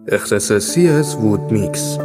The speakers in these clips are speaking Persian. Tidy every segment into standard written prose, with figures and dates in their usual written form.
اختصاصی از وود میکس.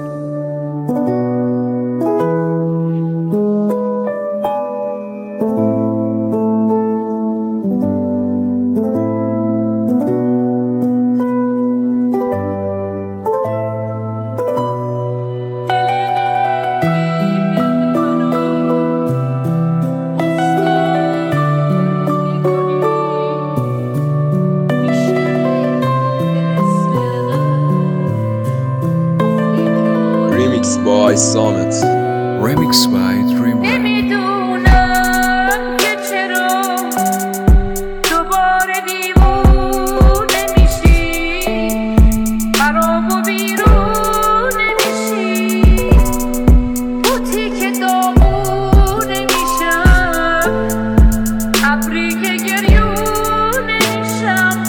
Remix by Summit. Remix by Dreamweaver. نمیدونم که چرا دوباره دیوونه میشی، برام و بیرون نمیشی، بوتی که داغونه میشم، ابری که گریونه میشم.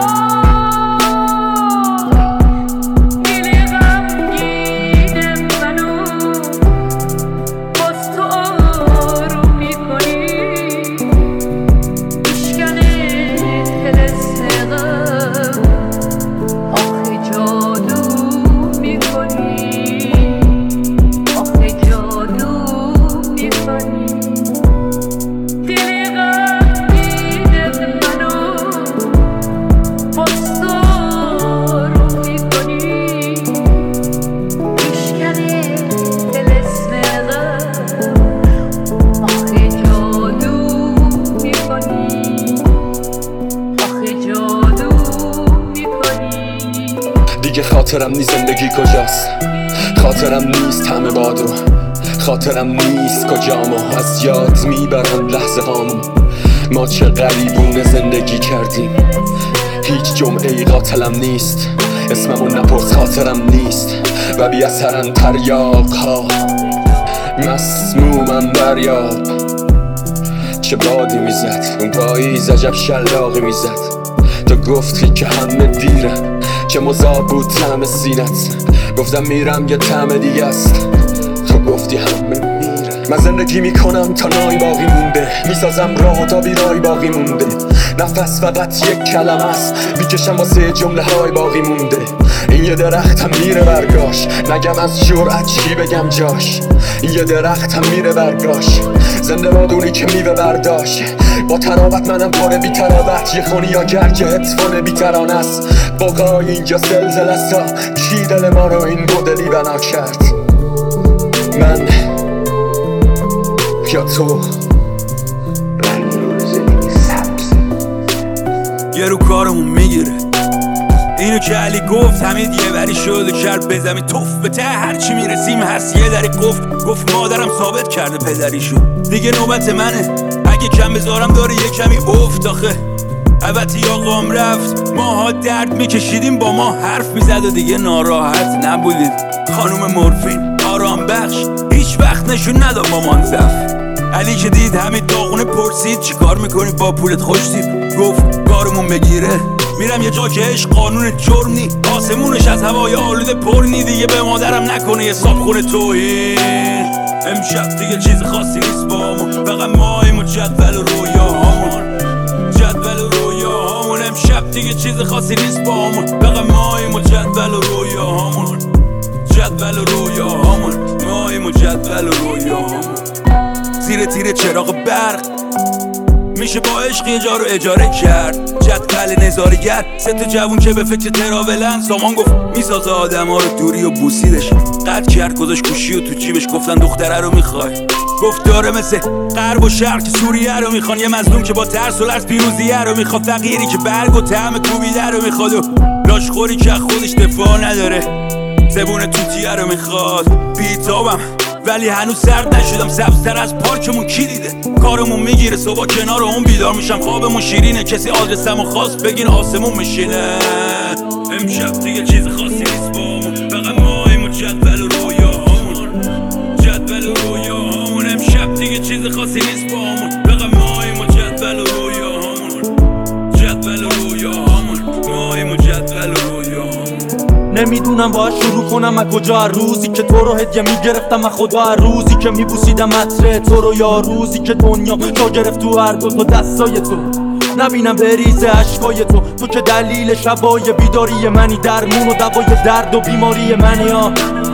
دیگه خاطرم نیست زندگی کجاست، خاطرم نیست همه بادو، خاطرم نیست کجامو از یاد میبرن لحظه هامو. ما چه غریبونه زندگی کردیم، هیچ جمعه ای قاتلم نیست، اسممو نپرس خاطرم نیست و بی اثرن تریاق ها، مسمومم دریاب. چه بادی میزد اون پاییز، عجب شلاقی میزد. تو گفتی که همه دیرن، چه مذاب بود طعم سینت. گفتم میرم یه طعم دیگه است، تو گفتی همه میرن. من زندگی میکنم تا نای باقی مونده، میسازم راه تا بیرای باقی مونده. نفس فقط یک کلمه است، میکشم واسه جمله های باقی مونده. این یه درختم میره برگاش، نگم از جرأت چی بگم جاش. این یه درختم میره برگاش، زنده بادونی که میوه برداشت. با تراوت منم پر بی تراوت، یه خونیاگر که هتفون بی ترانه است. بقای اینجا زلزله است، کی دل ما رو این مدلی بنا کرد؟ من یا تو؟ یه رو کارمون میگیره اینو که علی گفت، حمید یه بری شد و کرد به زمین توف. به ته هرچی میرسیم هست یه دری گفت مادرم ثابت کرده پدریشو. دیگه نوبت منه، اگه کم بذارم داره یه کمی افت. آخه البته آقام رفت، ماها درد میکشیدیم، با ما حرف میزد و دیگه ناراحت نبودیم. خانوم مورفین آرام بخش هیچ وقت نشون نداد مامان زف. علی که دید حمید داغونه پرسید چی کار میکنی با پولت خوشتیم. گفت کارمون بگیره میرم یه جا که عشق قانون جرم نی، آسمونش از هوای آلوده پر نی. دیگه به مادرم نکنه حساب خونه توهین. امشب دیگه چیز خاصی نیست بامون، فقط ماییم و جدول و رویاهامون. جدول و رویاهامون امشب دیگه چیز خاصی نیست بامون، فقط ماییم و جدول و رویاهامون. جدول و رویاهامون، ماییم و جدول و رویاهامون. زیر تیر چراغ برق میشه با عشق یه جا رو اجاره کرد. جدول نظارگر سه تا جوون که به فکر تراولن. سامان گفت میسازه آدم ها رو دوری و بوسیدش. قد کرد گذاشت گوشی و تو جیبش. گفتن دختره رو میخوای؟ گفت داره مثل غرب و شرق که سوریه رو میخوان. یه مظلوم که با ترس و لرز پیروزیه رو میخواد. فقیری که برگ و طعم کوبیده رو میخواد و لاشخوری که خودش دفاع نداره. زبون توتیه رو میخواد. بیتابم ولی هنوز سرد نشدم، سبزتر از پارکمون کی دیده. کارمون میگیره صبح کنار اون بیدار میشم، خوابمون شیرینه. کسی آدرسمو خواست بگین آسمون میشینه. امشب دیگه چیز خاصی نیست بامون، فقط ماییم و جدول و رویاهامون. جدول و رویاهامون امشب دیگه چیز خاصی نیست بامون، فقط ماییم و جدول و رویاهامون. جدول و رویاهامون، ماییم و جدول و رویاهامون. نمیدونم باید شروع کنم از کجا. روزی که تو رو هدیه میگرفتم از خدا، روزی که میبوسیدم عطر تو رو، یا روزی که دنیا جا گرفت تو هر دو تا دستای تو. نبینم بریزه اشکای تو که دلیل شبای بیداری منی، درمون و دوای درد و بیماری منی ها.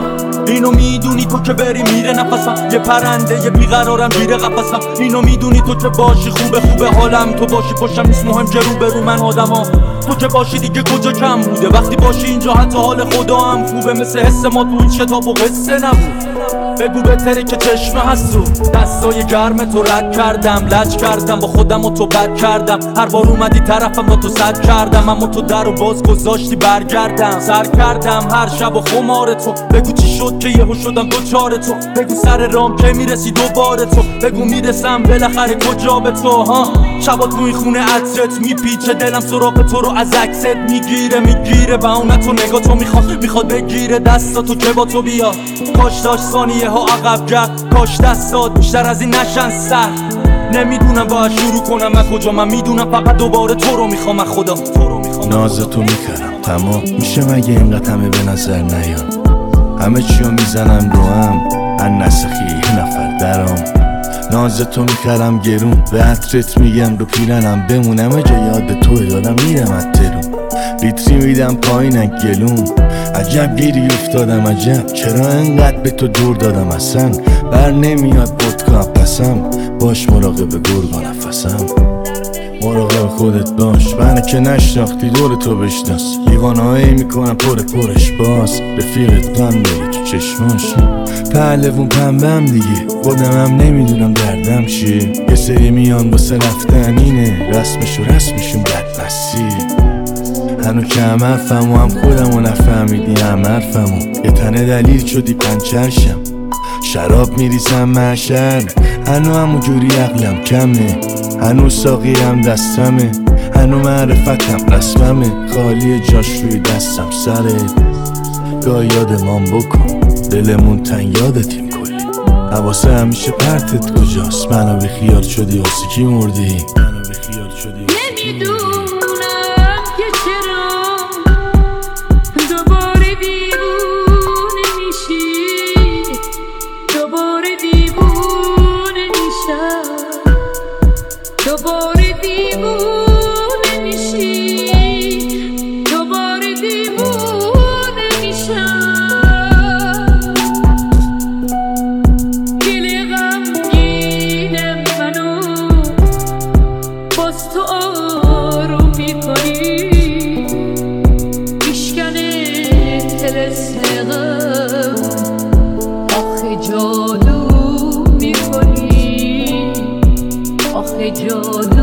اینو میدونی تو که بری میره نفسم، یه پرنده یه بیقرارم گیره قفسم. اینو میدونی تو که باشی خوبه حالم، تو باشی پشتم نیست مهم که رو برو من آدمم. تو که باشی دیگه کجا کم بوده، وقتی باشی اینجا حتی حال خدا هم خوبه. مثل حس ما تو این کتاب و قصه نبود. بگو بهتره که چشمه هست رو دستای گرم تو رد کردم، لج کردم با خودم و تو بد کردم. هر بار اومدی طرفم با تو صد کردم، اما تو در و باز گذاشتی برگردم. سر کردم هر شب و خمار تو، بگو چی شد که یهو شدم دوچار تو. بگو سر رام که میرسی دوباره تو، بگو میرسم بالاخره کجا به تو ها. شبا تو این خونه عطرت میپیچه، دلم سراغ تو رو از عکست میگیره و اون تو نگاه تو میخواد بگیره دستاتو که با تو بیا. کاش داشت ثانیه ها عقب کرد، کاش دستات بیشتر از این نشن سر. نمیدونم باید شروع کنم از کجا، من میدونم فقط دوباره تو رو میخوام از خدا. نازتو میکردم تمام میشه مگه اینقدر همه به نظر نیان. همه چیو میزنم رو هم ان نسخی یه نفر درام. نازتو میکردم گرون به عطرت میگم رو پیرنم بمونم. اجا یاد توی دادم میرم از ترون، لیتری میدم پایین گلون. عجب گیری افتادم عجب، چرا انقدر به تو دور دادم اصلا. بر نمیاد بودکا پسم، باش مراقب گرگا نفسم. مراقب خودت باش، منو که نشناختی دور تو بشناس. لیوانهایی میکنم پرش باز، رفیقت غم داری تو چشماش. پهلوون پنبم دیگه، خودمم نمیدونم دردم چیه. یه سری میان واسه رفتن اینه، رسمشون بدمستی. هنو که هم حرفم و هم خودمو نفهمیدی هم حرفمو. یه تنه دلیل شدی پنچرشم، شراب میریسم محشر. هنو همو جوری عقلم کمه، هنو ساقیم دستمه. هنو معرفتم رسممه، خالی جاش روی دستم سره. گاه یادمان بکن دلمون تن یادتیم کلی. حواسه همیشه پرتت کجاست، منو بیخیال شدی واسه کی مردی. نمیدونم که چرا دوباره دیوونه میشی، دوباره دیوونه میشم، دوباره دیوونه میشی، دوباره دیوونه میشم. دل غمگینم منو باز تو آروم میکنی، میشکنه طلسم غم، آخه جادو میکنی، آخه جادو